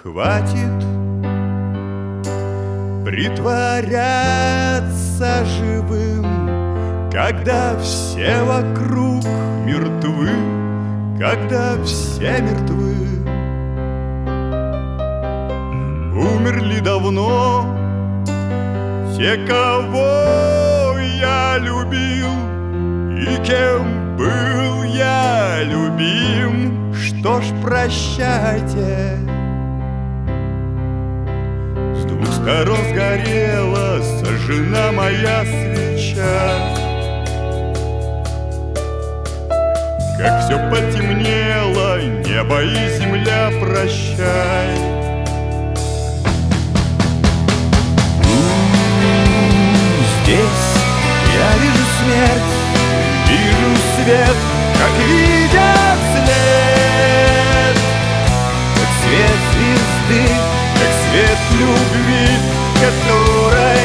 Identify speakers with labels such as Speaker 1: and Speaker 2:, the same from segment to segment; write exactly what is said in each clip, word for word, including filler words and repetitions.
Speaker 1: хватит притворяться живым, когда все вокруг мертвы, когда все мертвы. Умерли давно те, кого я любил, и кем был я любим. Что ж, прощайте. С двух сторон сгорела, сожжена моя свеча. Как все потемнело, небо и земля, прощай. Здесь я вижу смерть, вижу свет, как видят след, как свет звезды, как свет любви, которой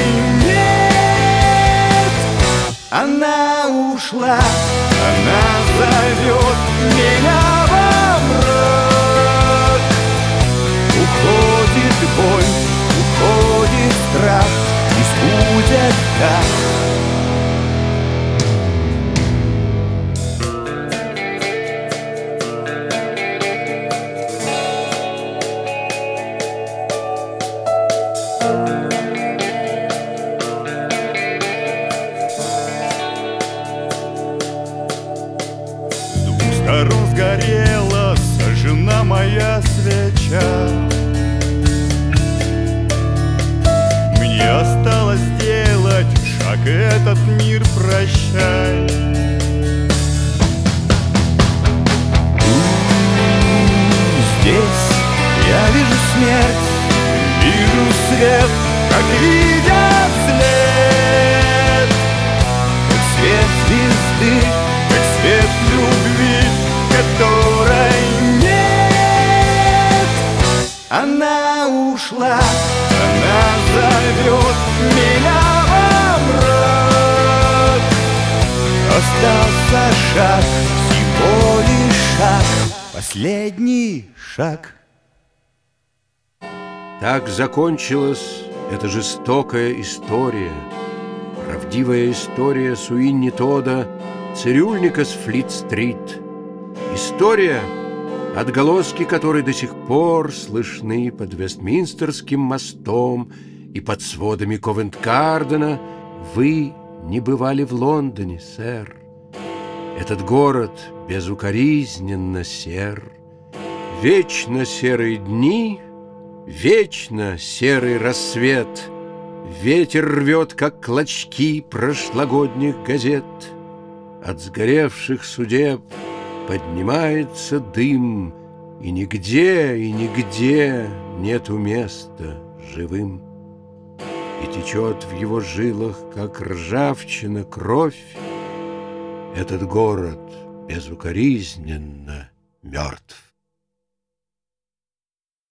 Speaker 1: нет. Она ушла, она зовет меня во мрак. Уходит боль, уходит страх, пусть будет так. Сторон сгорела, сожжена моя свеча. Мне осталось сделать шаг, и этот мир прощай. Здесь я вижу смерть, вижу свет, как видят след, как свет звезды, как свет любви, которой нет. Она ушла, она зовет меня во мрак. Остался шаг, всего лишь шаг, последний шаг.
Speaker 2: Так закончилась эта жестокая история, правдивая история Суинни Тодда, цирюльника с Флит-стрит. История, отголоски которой до сих пор слышны под Вестминстерским мостом и под сводами Ковент-Гардена. Вы не бывали в Лондоне, сэр. Этот город безукоризненно сер. Вечно серые дни, вечно серый рассвет. Ветер рвет, как клочки прошлогодних газет. От сгоревших судеб поднимается дым, и нигде, и нигде нету места живым. И течет в его жилах, как ржавчина, кровь. Этот город безукоризненно мертв.